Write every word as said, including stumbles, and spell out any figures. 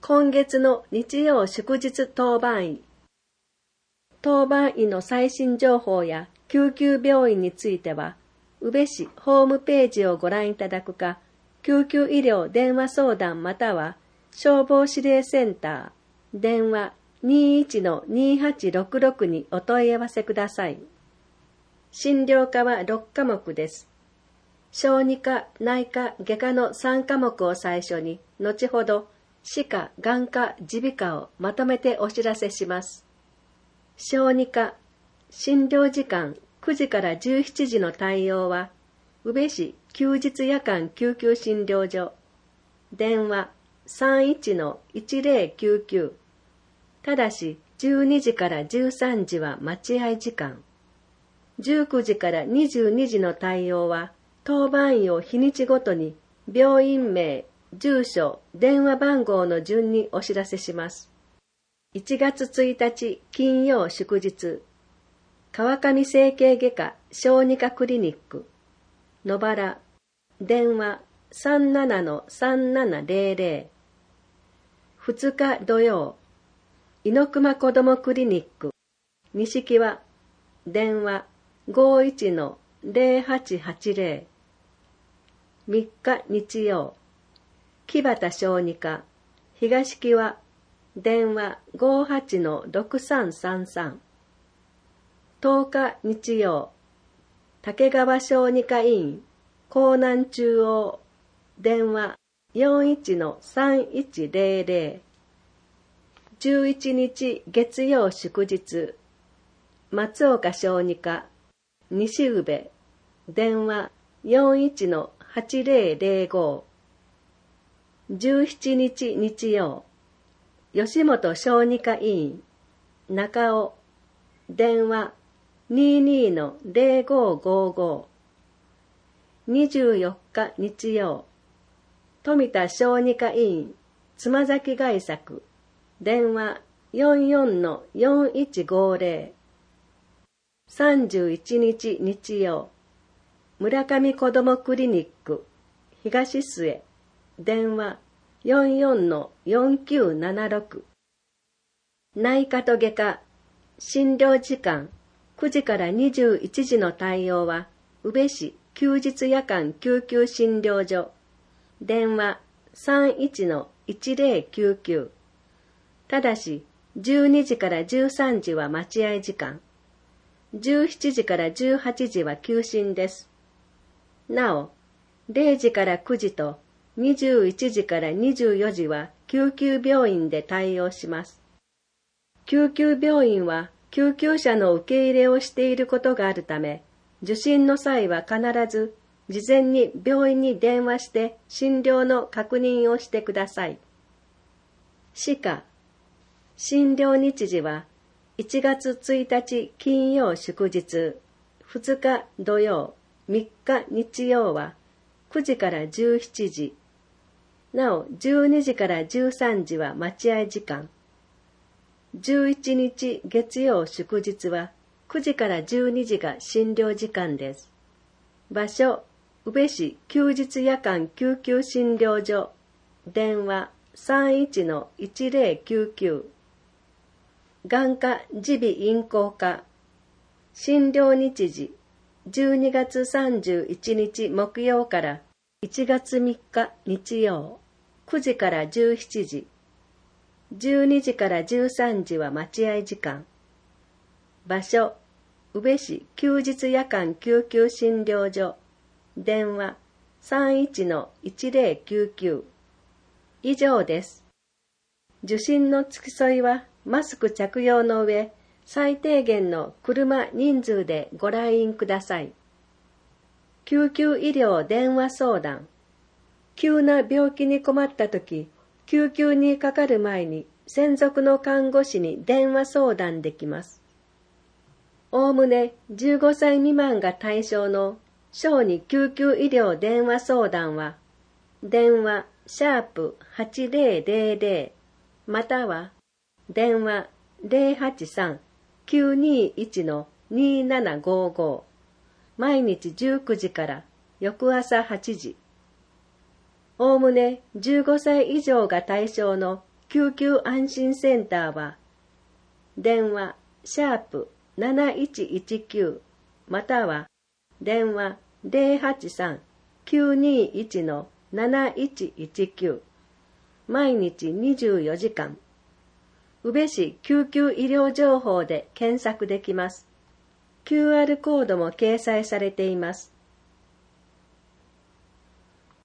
今月の日曜祝日当番医。当番医の最新情報や救急病院については、宇部市ホームページをご覧いただくか、救急医療電話相談または消防指令センター、電話 にーいちのにーはちろくろく にお問い合わせください。診療科はろっかもくです。小児科、内科、外科のさんかもくを最初に、後ほど歯科、眼科、耳鼻科をまとめてお知らせします。小児科、診療時間くじからじゅうしちじの対応は、宇部市休日夜間救急診療所、電話 さんいちのいちぜろきゅうきゅう、ただしじゅうにじからじゅうさんじは待合時間、じゅうくじからにじゅうにじの対応は、当番医を日にちごとに病院名、住所、電話番号の順にお知らせします。いちがつついたち金曜祝日、川上整形外科小児科クリニック、野原、電話 さんななのさんななぜろぜろ。ふつか土曜、猪熊子どもクリニック、西は、電話 ごいちのぜろはちはちぜろ。みっか日曜、木端小児科、東木は、電話 ごはちのろくさんさんさん。とおか日曜、竹川小児科医院、江南中央、電話 よんいちのさんいちぜろぜろ。じゅういちにち月曜祝日、松岡小児科、西宇部、電話 よんいちのはちぜろぜろご。じゅうしちにち日曜、吉本小児科医院、中尾、電話 にーにーのぜろごごご。にじゅうよっか日曜、富田小児科医院、妻崎外作、電話 よんよんのよんいちごぜろ。さんじゅういちにち日曜、村上子どもクリニック、東末、電話 よんよんのよんきゅうななろく。内科と外科、診療時間くじからにじゅういちじの対応は、宇部市休日夜間救急診療所、電話 さんいちのいちぜろきゅうきゅう。ただし、じゅうにじからじゅうさんじは待合時間、じゅうしちじからじゅうはちじは休診です。なお、れいじからくじとにじゅういちじからにじゅうよじは救急病院で対応します。救急病院は救急車の受け入れをしていることがあるため、受診の際は必ず事前に病院に電話して診療の確認をしてください。歯科、診療日時はいちがつついたち金曜祝日、ふつか土曜、みっか日曜はくじからじゅうしちじ、なおじゅうにじからじゅうさんじは待合時間、じゅういちにち月曜祝日はくじからじゅうにじが診療時間です。場所、宇部市休日夜間救急診療所、電話 さんいちのいちぜろきゅうきゅう。眼科耳鼻咽喉科、診療日時じゅうにがつさんじゅういちにち木曜からいちがつみっか日曜、くじからじゅうしちじ、じゅうにじからじゅうさんじは待合時間。場所、宇部市休日夜間救急診療所、電話 さんいちのいちぜろきゅうきゅう。以上です。受診の付き添いはマスク着用の上、最低限の車人数でご来院ください。救急医療電話相談。急な病気に困ったとき、救急にかかる前に専属の看護師に電話相談できます。おおむねじゅうごさい未満が対象の小児救急医療電話相談は、電話シャープはちぜろぜろぜろまたは電話 ぜろはちさんきゅうにいちのにななごご、毎日じゅうくじから翌朝はちじ。おおむねじゅうごさい以上が対象の救急安心センターは、電話シャープなないちいちきゅうまたは電話 ゼロはちさんきゅうにいちのなないちいちきゅう毎日にじゅうよじかん宇部市救急医療情報で検索できます。キューアール コードも掲載されています。